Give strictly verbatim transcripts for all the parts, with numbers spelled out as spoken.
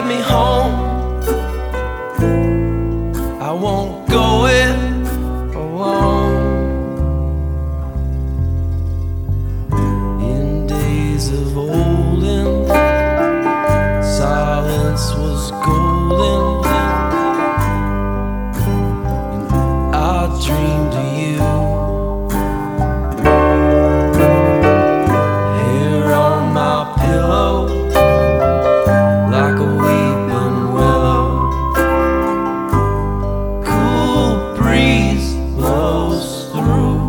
me home. I won't go it alone. In days of olden, silence was golden, and I dreamed of you. Hair on my pillow, like a weeping willow. Cool breeze blows through.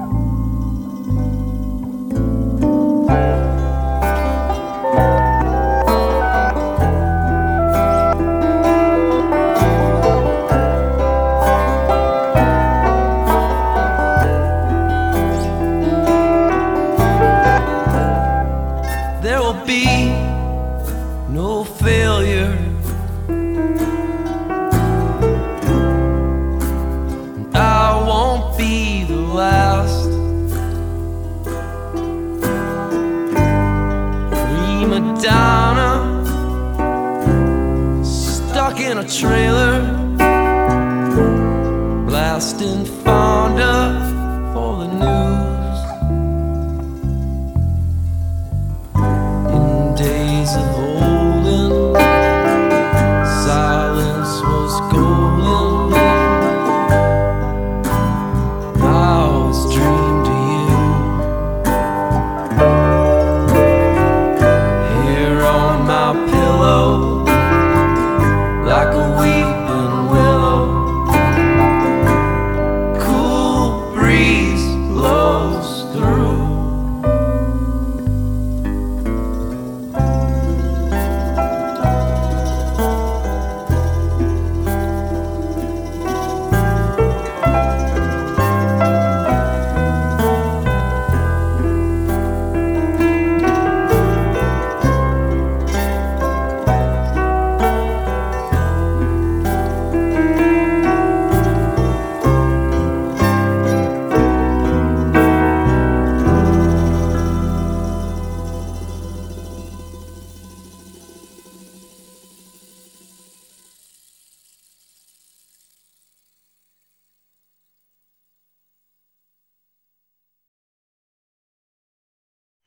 There will be no failure, and I won't be the last. Prima donna, stuck in a trailer, blasting Fonda for the news. Days of olden, silence was golden. I always dreamed of you. Hair on my pillow,